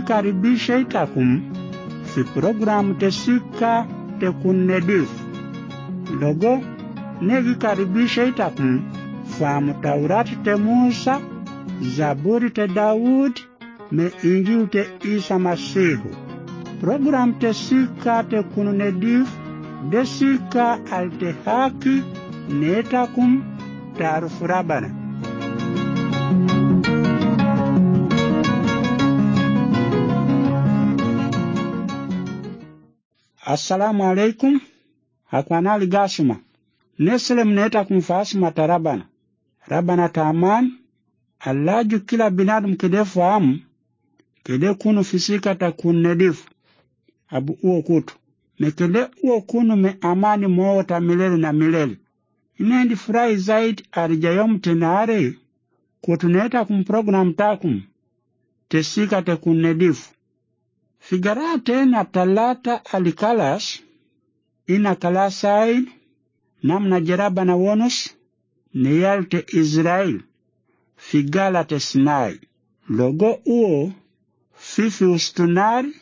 negikaribisha itakum fi program tesika tekunnedif. Logo negikaribisha itakum famu Taurati te Musa, Zaburi te Daud, me Injili te Isa Masihu. Program tesika tekunnedif desika alte haki netakum tarufu Rabana. Assalamu alaikum. Hakwanali gasuma. Neselem netakum fasuma tarabana. Rabana taman. Allaju kila binadum kede fahamu. Kede kunu fisika takunnedifu. Abu uo kutu. Mekede uo kunu me amani moota milele na milele. Inendi furahi zaidi arijayom tenare. Kutuneta program takum. Tesika tekunnedifu. Figara tena talata alikalas. Ina kalasain. Namna jeraba na wonus. Neyal te Israel. Figala te Sinai. Logo uo. Fifi ustunari.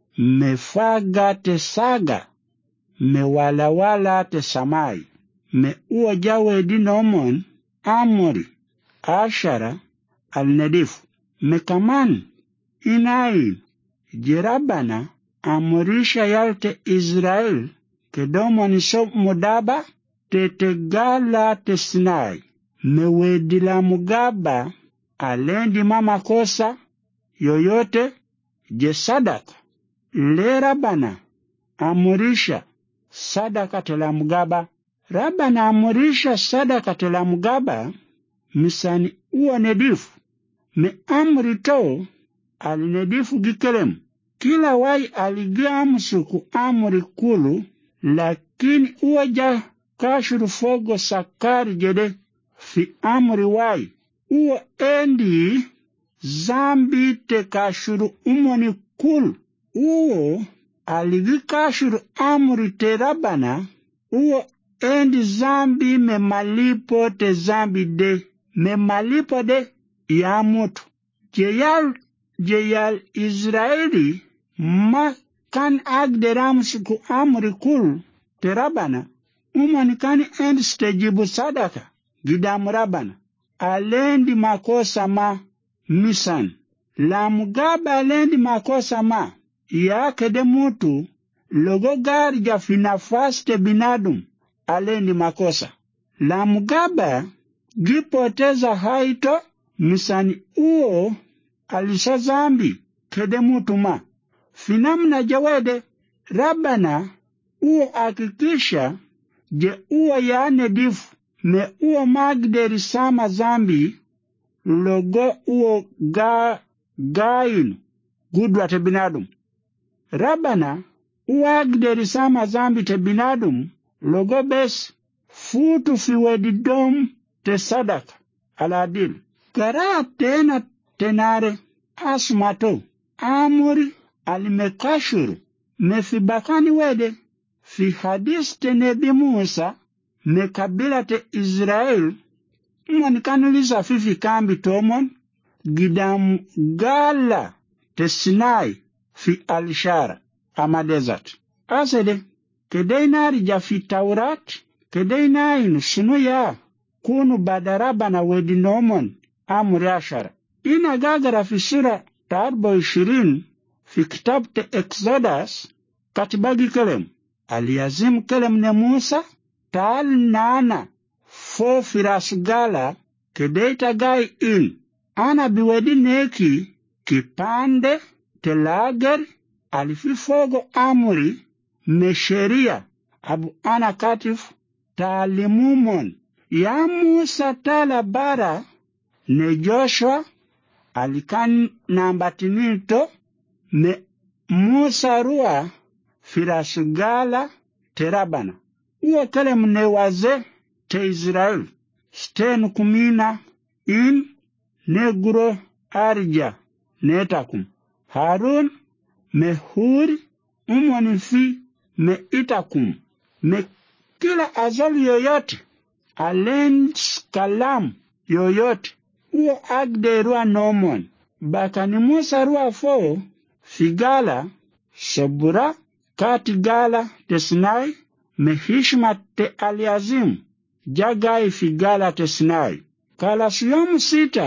Mefaga te saga. Mewalawala te samai. Me uo jawe dinomon. Amori. Ashara. Al-Nedifu. Mekaman. Inain. Jerabana. Amorisha yalte Israel. Kedomo niso mudaba. Tetegala te Sinai. Mewedila mugaba. Alendi mama kosa. Yoyote. Je sadaka. Le Rabana. Amorisha. Sadaka tela mugaba. Rabana amorisha sadaka tela mugaba. Misani uwa nedifu. Me amrito. Al-Nedifu gikelem. Kila wai aligiamsuku amri kulu. Lakini uwaja kashuru fogo sakari jede. Fi amri wai. Uwa endi. Zambi te kashuru umoni kulu. Uwa aligikashuru amri te Rabana. Uwa endi zambi me malipo te zambi de. Me malipo de. Ya mutu. Jeyal Israeli ma kan agderamsuku amri kul te Rabana. Umani kani endi stejibu sadaka. Gidamu Rabana. Alendi makosa ma misan. La mugaba alendi makosa ma. Ya kede mutu. Logo gari jafinafasi te binadum. Alendi makosa. La mugaba gipoteza haito. Misani uo. Alisha zambi, kede mutuma. Finamna jawede, Rabana, uo akikisha, je uo ya nedifu, me uo magderi sama zambi, logo uo gainu, gudwa te binadum. Rabana, uo agderi sama zambi te binadum, logo bes, futu fiwedidom te sadaka, aladil. Kara tena tenare asmato amuri alimekashuru mefibakani wede fi hadis te nebi Musa me kabila te Israel mwanikaniliza fifi kambi tomon gidamu gala te Sinai fi Alishara ama desert. Asede kedainari jafi Taurat kedainainu sunu ya kunu badaraba na wedi nomon amuri ashara. Ina gagara fi sura ta 24 fi kitabu te Exodus katibagi kelem. Aliazim kelem ne Musa taal nana fo firasgala kedeita gai in. Ana biwedi neki kipande te lager alifi fogo amuri me sheria abu ana katif taalimumon. Ya Musa tala bara ne Joshua alikan nambatinito me Musa rua firasugala te Rabana. Uwe kelem ne waze te Israel. Stenu kumina in negro arja netakum. Harun me huri umonifi me itakum. Me kila azali yoyote alens kalam yoyote uwe agde rua nomon. Baka ni Musa rua fo Figala Sobura kati gala te Sinai me hishma te Aliazim jagai figala te Sinai. Kala siyomu sita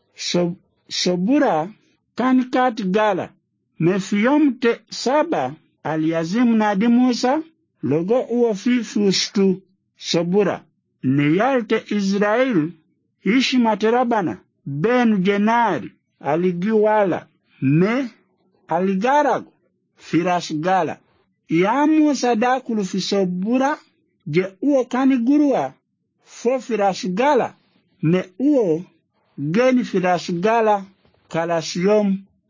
Sobura kan kati gala me fiyomu te saba Aliazim nadi Musa logo uo fi fustu Sobura ne yalte Israel hishma te Rabana ben Jenari aligiwala me aligarago firas gala ya Musa dakulu fi Sobura je uo kani gurua fo firas gala me uo geni firas gala kala siyom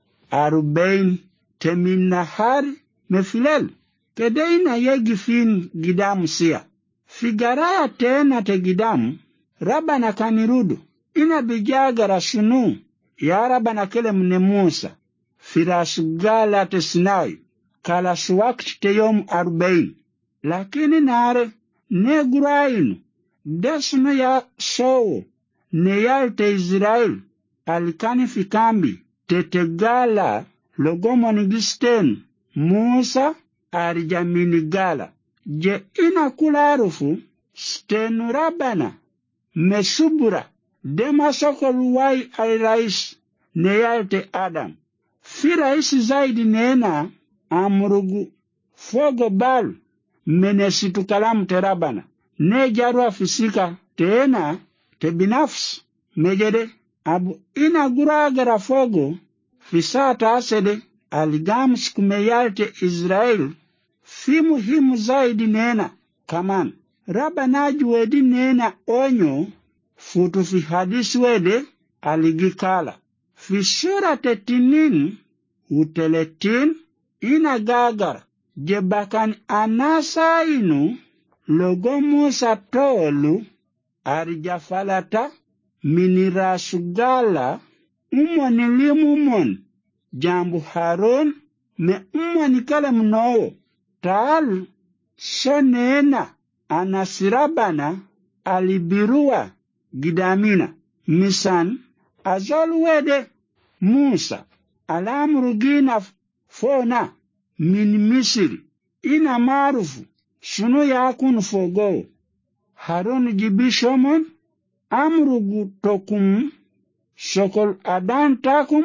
40 temin nahari me filel kedeina yegi fin gidamu siya figaraya tena te gidamu Rabana kanirudu ina bijagara sunu ya Rabana kele mne Musa firas gala te Sinai kala suwakti te yom 40 lakini nare ne gurainu desno ya sowo ne yalte Israel alikani fikambi tetegala logomoni gisten Musa arijamini gala je ina kula arufu stenu Rabana mesubura dema sokol wai al-rais ne yalte Adam fi raisi zaidi nena amurugu fogo bal menesitu kalamu te Rabana ne jarwa fisika tena te binafsi mejede abu ina guragara fogo fisata asede aligams kumeyalte Israel fi muhimu zaidi nena kaman Rabana juwedi nena onyo futu fi hadisi wede aligikala fi sura tetinin uteletin ina gagara jebakan anasa inu logo Musa tolu arijafalata minirasugala umoni limumon jambu Haron me umoni kale mnoo taal sonena anasirabana alibirua gidamina misan azolwede Musa alamrugina fona min Misiri ina marufu sunu yakun fogo Haron jibishomon amrugu tokum sokol adan takum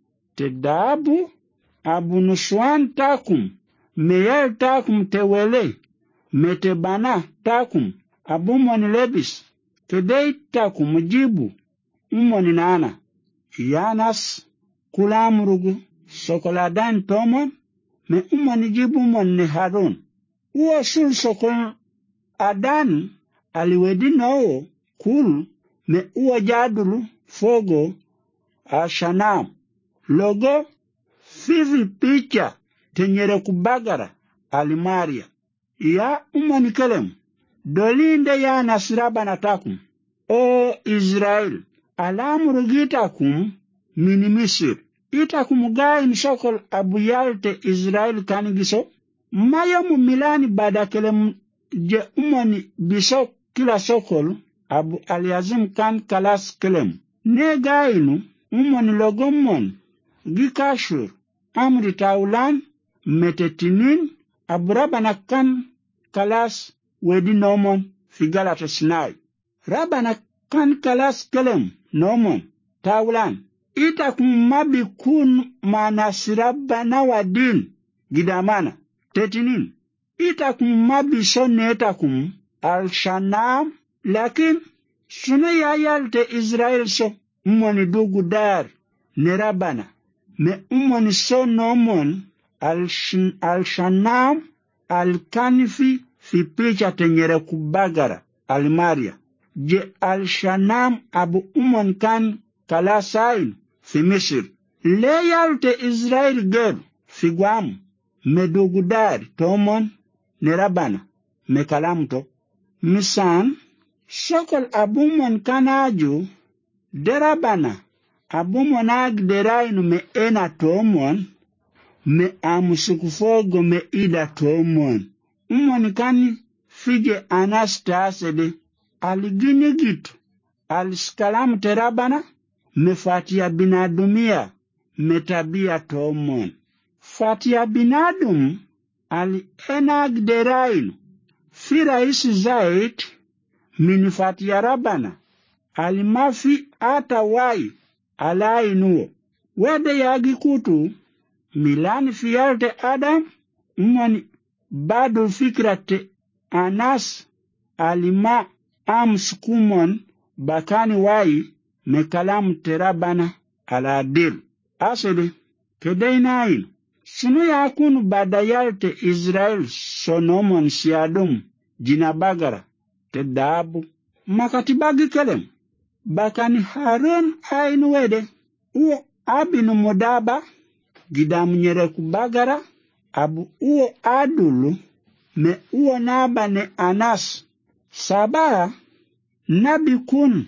tedabu abunuswan takum meyel takum tewele metebana takum abumoni lebis tedei takum jibu umoni nana Yanas kulamrugu sokol adan tomon me umoni jibu umoni Haron uo sul sokol adan aliwedi noo kul me uo jadulu fogo ashanam logo fivi picha tenyere kubagara alimaria ya umoni kelem dolinde ya nasiraba natakum o Israel alamurugitakum mini Misir itakum gain sokol abuyalte Israel kanigiso mayomu milani badakelem je umoni bisok kila sokol abu Aliazim kan kalas kelem ne gainu umoni logomon gikashur amri taulan metetinin abu Rabana kan kalas wedi nomon figala te Sinai Rabana kan kalas kelem nomon taulan itakum mabi kun manasirabana wadin gidamana tetinin itakum mabi sonne itakum al-Shanam lakin sunu yayalte Israel so umoni dugu dar ne Rabana me umoni so nomon al-Shanam al-Kanifi fi picha tenyere kubagara al-Maria je al-Shanam abu umon kan kalasain fi Misir leyalte Israel ger fi Guam me dugu dar tomon ne Rabana me kalamto misan sokol abumon kanaju derabana abumon agderainu me ena tomon me amusukufogo me ida tomon umon kani fige anastasede aliginigitu aliskalam terabana me fatia binadumia me tabia tomon Fatia binadum al-enag derainu fi raisi zaid min fatia rabana al-mafi ata wai alainuo. Wede yagi kutu milani fiyalte adam umani badu fikrate anas alima amsukumon bakani wai mekalam terabana aladil. Asede kedeinain sunu yakunu badayalte Israel sonomon siadum jinabagara te dabu makatibagi kelem bakani Harun ain wede uo abinu modaba gidam nyere kubagara abu uo adulu me uo naba ne anas sabara nabi kun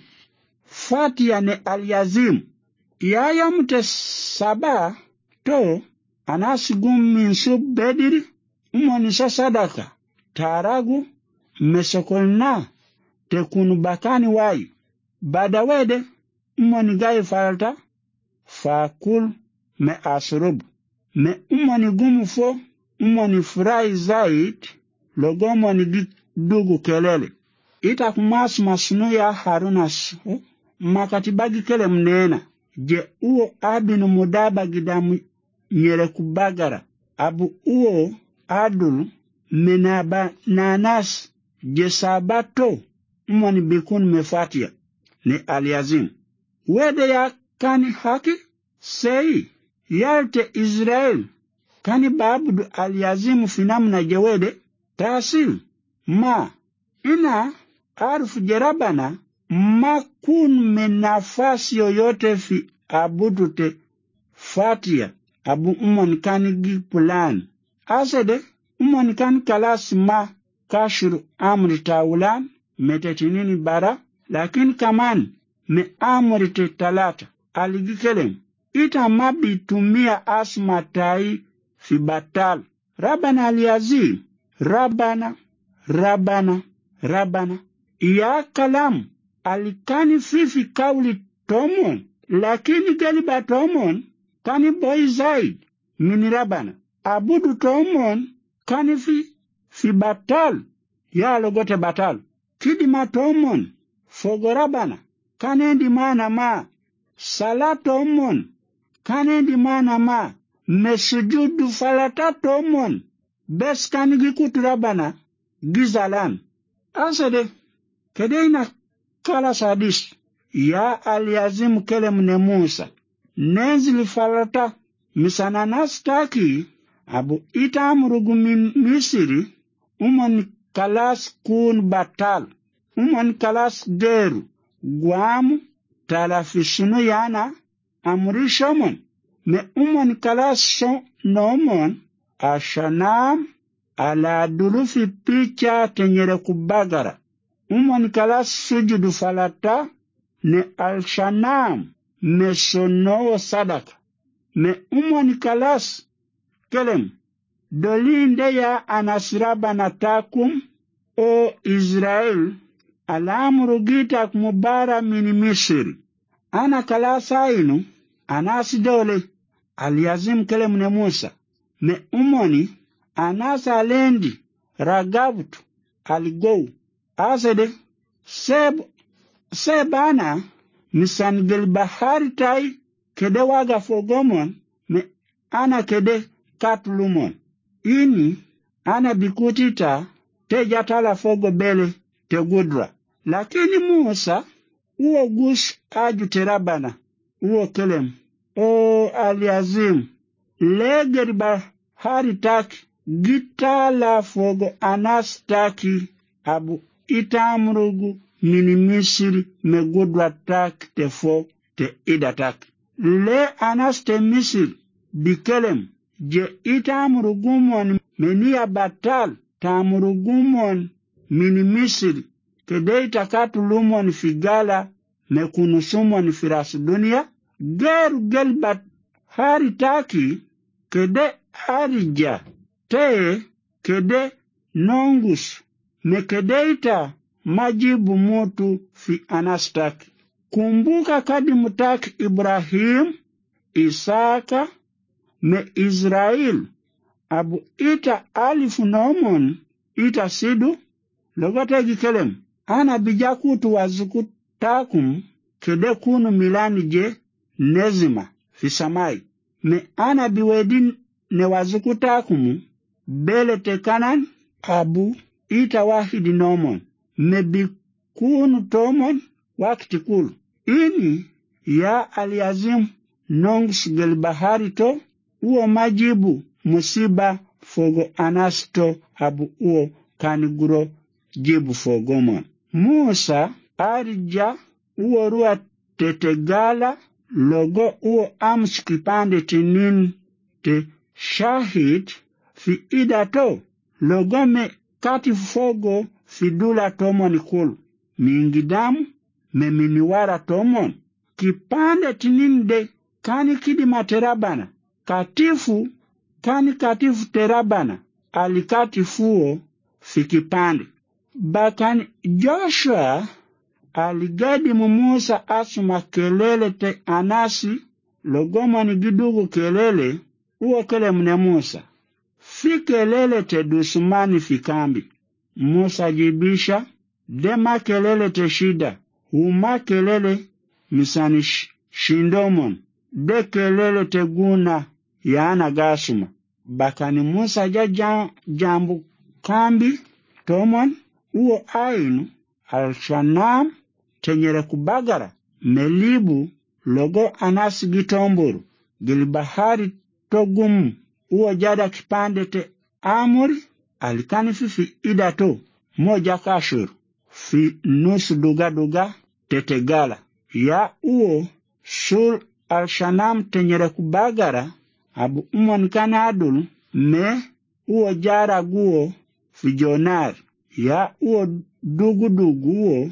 fatia ne alyazim yayamte saba to anas gum min sub bediri umoni sadaka taragu mesokolna te kunu bakani wai badawede umoni gai falta fakul me asrub me umoni gumu fo umoni frai zaid logomoni dugu kelele ita kumas masnu ya harunas makatibagi kele mnena je uo abinu mudaba gidamu nyere kubagara abu uo adul menaba nanas je sabato umoni bikun mefatia ni aliazim wede ya kani haki sei yalte Israel kani babudu aliazimu finamna jewede tasil ma ina arfu jerabana ma kun menafasi yoyote fi abudu te fatia abu umon kani plan asede umon kan kalas ma kashuru amri taulan metetinini bara lakin kaman me amri te talata aligikelem ita mabitumia asmatai fi batal rabana aliazim rabana ya kalam alikani fifi kauli tomon lakini galiba tomon kani boy zaid min rabana abudu tomon kani fi batal ya logote batal kidima tomon fogo rabana kanendi mana ma salatomon kanendi mana ma mesujudu falata tomon bes kanigi kuturabana gizalan asede kedeina kala sadis ya aliazim kelem ne Musa nenzili falata misananas taki abu itamrugu min Misiri umon kalas kun batal umon kalas deru guamu talafishunu yana amrishomon me umon kalas nomon ashanam ala dulufi picha tenyere kubagara umon kalas sujudu falata ne alshanam me sono sadaka me umon kalas kelem dolinde ya anasraba natakum o Israel alamuru gitak mubara min Misiri ana kalasa inu anasi dole aliazim kelem ne Musa me umoni anasa alendi ragabtu aligou asede sebana misan gel bahari tai kede waga fogomon me ana kede katlumon ini ana bikutita te jatala fogo bele te gudra lakini Musa uo gush aju terabana uo kelem o aliazim legeri bahari taki gitala fogo anas taki abu itamrugu mini Misiri me gudra taki te fo te ida taki le anas te Misiri bikelem je itamrugumon menia batal tamrugumon mini Misiri kede itakatulumon figala mekunusumon firas dunia geru gelbat hari taki kede arija te kede nongus me kede ita majibu mutu fi anastaki kumbuka kadi mutaki Ibrahim Isaka me Israel abu ita alifu nomon ita sidu logote gikelem ana bijakutu wazukutakum kede kunu milani je nezima fisamai me ana biwedin ne wazukutakum bele tekanan abu ita wahidi nomon me bikunu tomon wakti kulu ini ya aliazim nongs gel bahari to uo majibu musiba fogo anasto abu uo kaniguro jibu fogomon Musa arija uo rua tetegala logo uo amsh kipande tinin te shahid fi ida to logo me kati fogo fidula tomon kulu mingidamu me miniwara tomon kipande tinin de kani kidi materabana katifu kani katifu terabana alikatifuo fikipande bakani Joshua aligadi Musa asuma kelele te anasi logoma ni gidugu kelele uo kele mne Musa fi kelele te dusumani fikambi Musa jibisha dema kelele te shida huma kelele misani shindomon de kelele te guna yana gasuma bakani Musa jambu kambi tomon uo ainu al-Shanam tenyere kubagara melibu logo anasi gitomburu gilibahari togumu uo jada kipande te amuri alikani fifi idato moja kashuru fi nusu duga tetegala ya uo sul al-Shanam tenyere kubagara abu umonikani adul me uo jara guo fi jonar ya uo dugu uo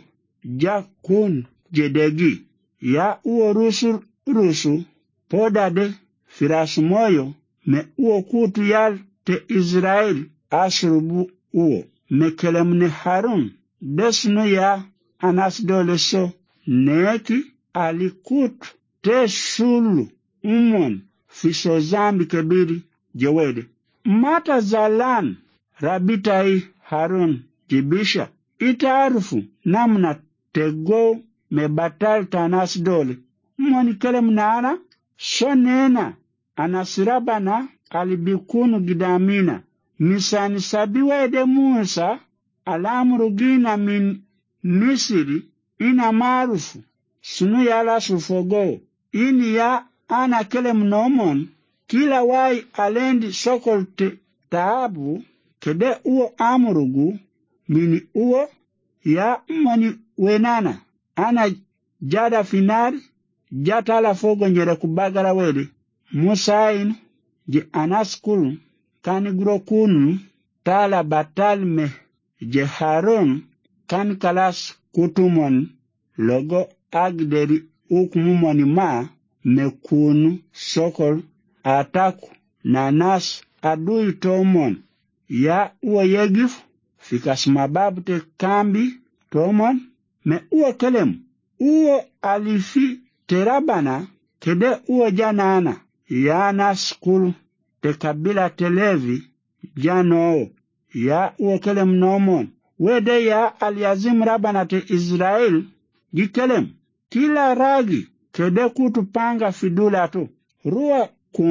jakun jedegi ya uo rusu podade firasu moyo me uo kutu yal te Israel asrubu uo me kelemne Harun desno ya anas dole so neki alikut te sulu umon fiso zambi kebiri jewede mata zalan rabitai Harun jibisha itaarufu namna tego me batal tanas dole mwani kelem nana sonena anasirabana alibikunu gidamina misani sabiwede Musa alamurugina min Misiri ina marufu sunu yala sufogo ini ya ana kelem nomon kila wai alendi sokolte taabu kede uo amurugu mini uo ya mwani wenana ana jada finari jatala fogo nyere kubagara wede Musain je anaskulu kani grokunu tala batalme je Harun kan kalas kutumon logo agderi ukumumoni ma mekunu sokol ataku nanas adui tomon ya uo yegif fikas mababu te kambi tomon me uo kelem uo alifi terabana kede uo janana ya naskulu te kabila televi jano ya uo kelem nomon wede ya aliazim rabana te Israel gikelem kila ragi kede kutupanga fidula tu rua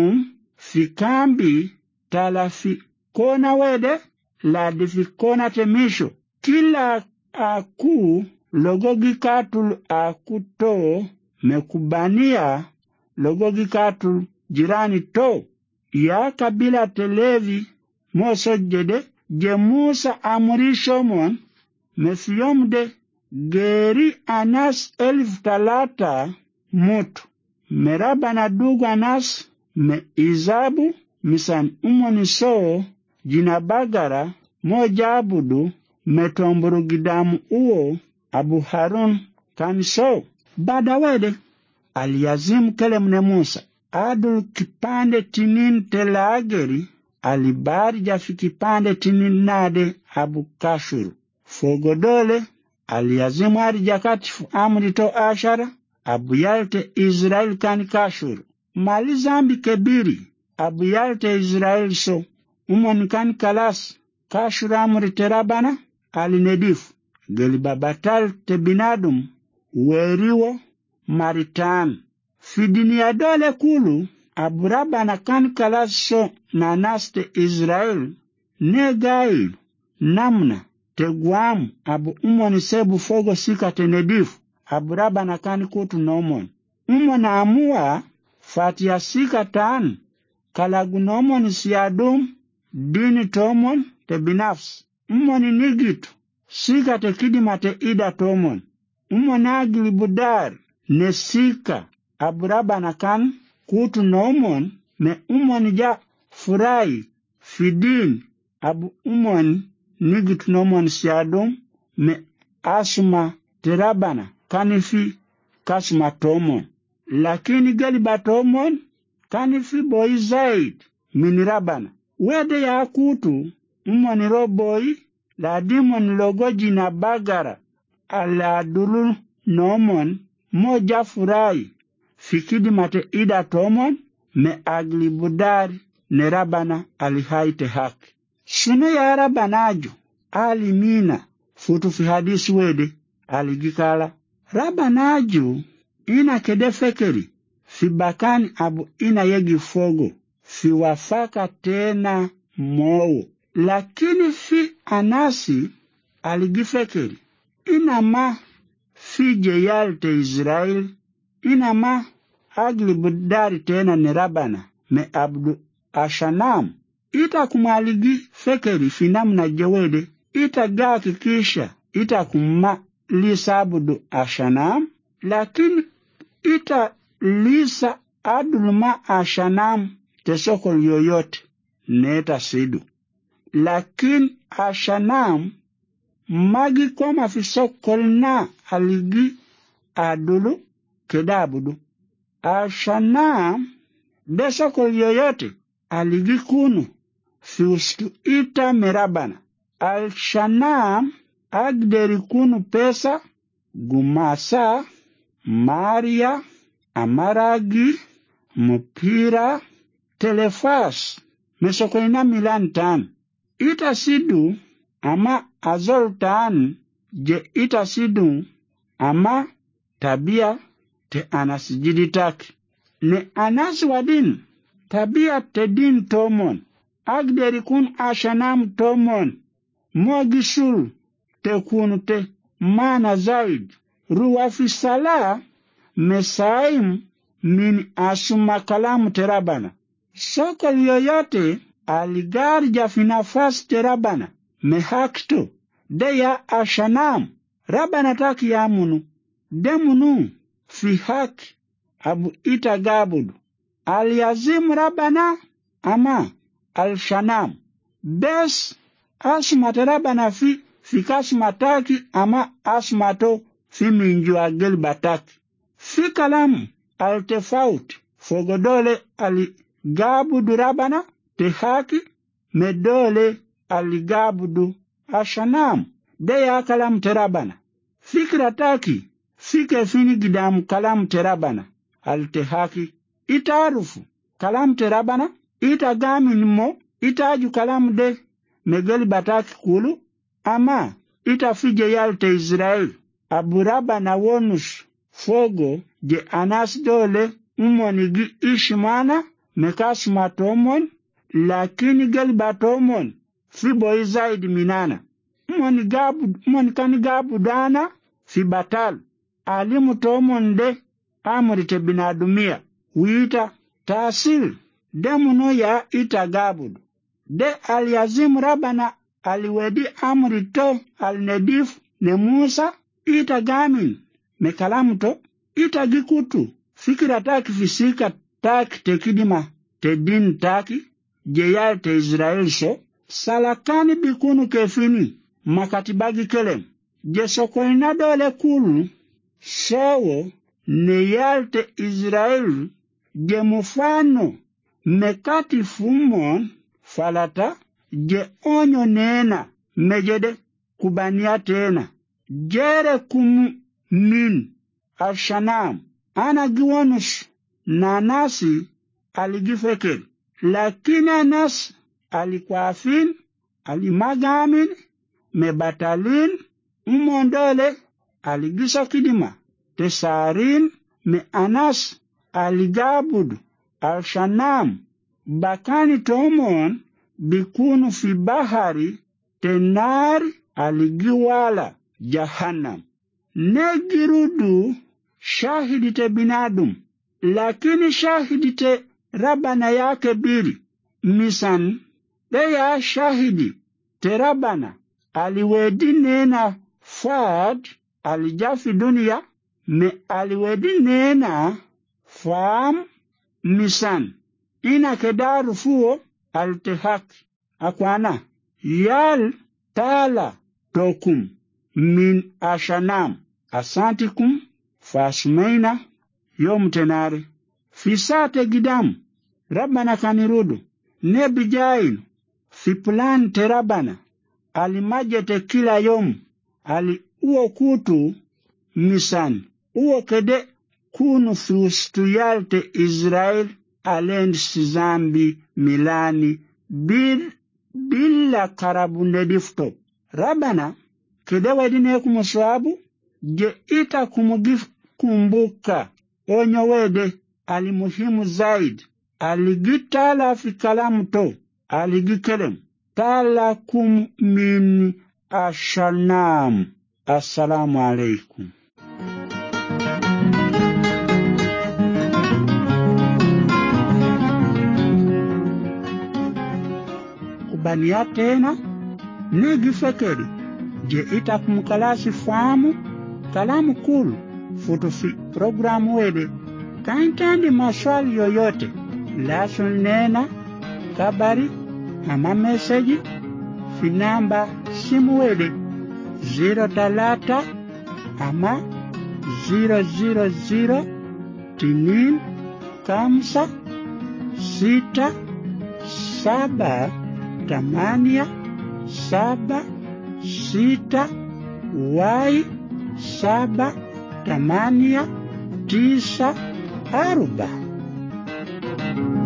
fikambi talafi kona wede la difikona temisho kila aku logogi katul akuto mekubania logogi katul jirani to ya kabila televi moso jede je Musa amurishomon mesiyomde geri anas 1000 mutu meraba na dugu anas me izabu misan umoni so jinabagara moja abudu metomburu gidamu uo abu Harun kaniso badawede aliazim kelemne Musa adul kipande tinin telageri alibari jafi kipande tinin nade abu Kashuru fogodole aliazim ari jakatifu amri to ashara abu yalte Israel kani Kashuru mali zambi kebiri abu yalte Israel so umon kan kalas kashuramri terabana alinedif geli babatal te binadum weriwo maritan fidini ya dole kulu abu rabana kan kalas so nanaste Israel negail namna te guam abu umon sebu fogo sika tenedif abu rabana kan kutu nomon umon amua fatia sika tan kalagunomon siadum dini tomon te binafs umoni nigitu sika te kidima te ida tomon umonagili budar ne sika aburabana kan kutu nomon me umoni ja furai fidin abu umoni nigitu nomon siadum me asuma terabana kanifi kasuma tomon lakini gali batomon kanifi boy zaid minirabana wede ya kutu umoni roboi la dimon logoji na bagara ala dulu nomon moja furai fikidi mate ida tomon me agli budari ne rabana alihaite haki shune ya rabanaju alimina futu fi hadisi wede aligikala rabanaju ina kedefekeri fi bakani abu ina yegi fogo fi wafaka tena mowo lakini fi anasi aligifekeri ina ma fi jeyalte Israel ina ma agli budari tena ni rabana me abdu ashanam ita kumaligi fekeri fi namna jewede ita gaki kisha ita kuma lisa abudu ashanam lakini ita lisa adulma ashanam tesokol yoyote neta sidu lakini ashanam magi koma fi sokol na aligi adulu kedabudu ashanam desokol yoyote aligi kunu fi ustu ita merabana ashanam agderi kunu pesa gumasa Maria, amaragi, mupira, telefas, mesokoina milan tan. Ita sidu ama azol tan je ita sidu ama tabia te anasijiditaki. Ne anasi wadin tabia te din tomon. Agderi kun ashanam tomon. Mogisul te kunu te mana zaid. Ruwafi sala mesaim min asuma kalamu terabana. Sokol yoyote aligarja finafas terabana mehakto de ya ashanam rabana taki ya munu de munu fi haki abu itagabudu aliazim rabana ama alshanam bes asuma terabana fi kasuma taki ama asmato fi minju agel bataki. Fi kalamu altefaut fogodole aligabudu rabana te haki medole aligabudu ashanam de ya kalamu terabana. Fikra taki fike fini gidamu kalamu terabana alte haki itarufu kalamu terabana itagami nimo itaju kalamu de megeli bataki kulu ama itafije yalte Israel aburaba na wonus fogo je anas dole umonigi ishimana mekas matomon lakini gel batomon fi boy zaid minana umoni kani gabu dana fi batal alimu tomon de amrite binadumia wita tasil demuno ya itagabudu de aliazim rabana aliwedi amrito alnedif ne Musa itagamin mekalamuto itagikutu fikira taki fisika taki tekidima tedin taki jeyal te Israel so salakani bikunu kefini makatibagi kelem jesokoina dole kulu sowo neyal te Israel je mufano mekati fumon falata je onyo nena mejede kubania tena jere min ashanam ana giwonus nanasi aligifekeri lakini Anas alikwafin alimagamin mebatalin umondole aligisa kidima tesarin me Anas aligabudu al-Shanam bakani tomon bikunu fi bahari tenar aligiwala jahannam negirudu shahidi te binadum lakini shahidi te rabana yake biri misan deya shahidi te rabana aliwedi nena Fad alijafi dunia me aliwedi nena faam misan ina kedaru fuo altihaki akwana yal tala tokum min ashanam asantikum fasmaina yom tenare fisate gidam rabana kanirudu nebijain fi plan te rabana alimajete kila yom ali uo kutu misan uo kede kunu fustuyalte Israel alend sizambi milani bila karabunde difto rabana kede wedine kumuswabu je ita kumugif kumbuka onyo wede alimuhimu zaid aligitala fi kalamu to aligikelem talakum min ashanam. Assalamu alaikum. Kubania tena negifekeri je itakumkalasi famu kalamu kulu futu fi programu wede kaintandi maswali yoyote laso nena kabari ama meseji fi namba simu wede 03 ama 000 tinin kamsa 6 7 8 7 6 y 7 8 9 4.